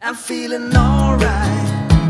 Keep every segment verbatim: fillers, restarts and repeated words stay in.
I'm feeling alright.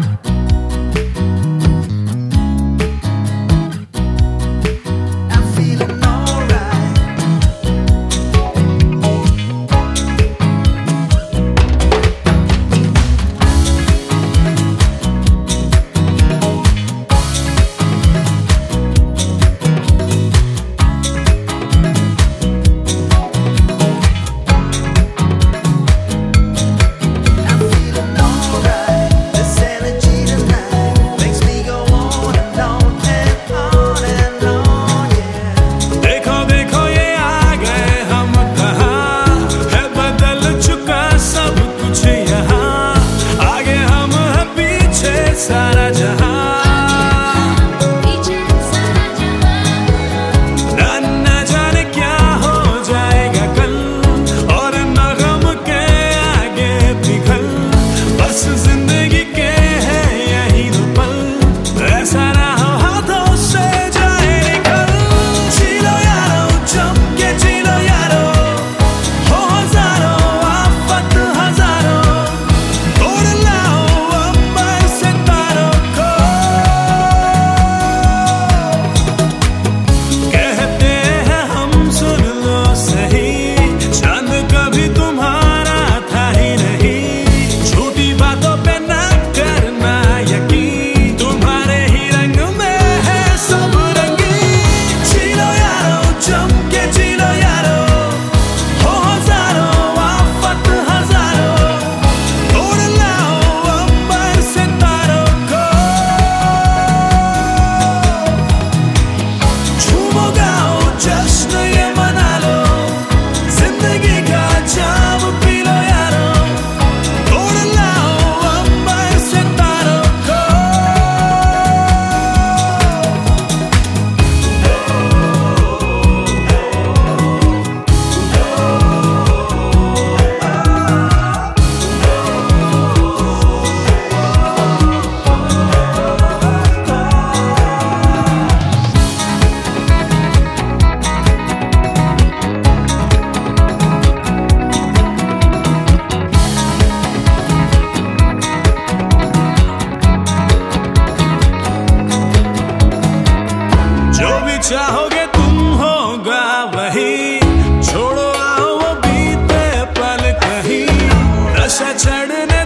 सारा जहां ना ना जाने क्या हो जाएगा कल, और न गम के आगे पिघल, बस जिंदगी के है यही दो पल, ऐसा ना हो हाथों से जाए निकल। जी लो यारो, जम के जी लो यारो, हो हजारों आफत हजारों, तोड़ लाओ अंबर से चाहोगे तुम होगा वही, छोड़ो आओ वो बीते पल कहीं, नशा चढ़ने